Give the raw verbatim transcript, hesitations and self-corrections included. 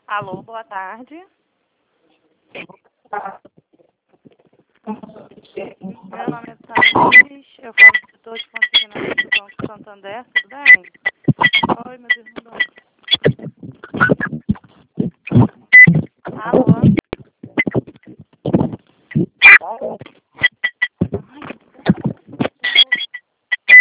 Alô, boa tarde. Meu nome é Thaís, eu falo do setor de consignação do Banco Santander, tudo bem? Oi, meu Deus, não dá. Alô?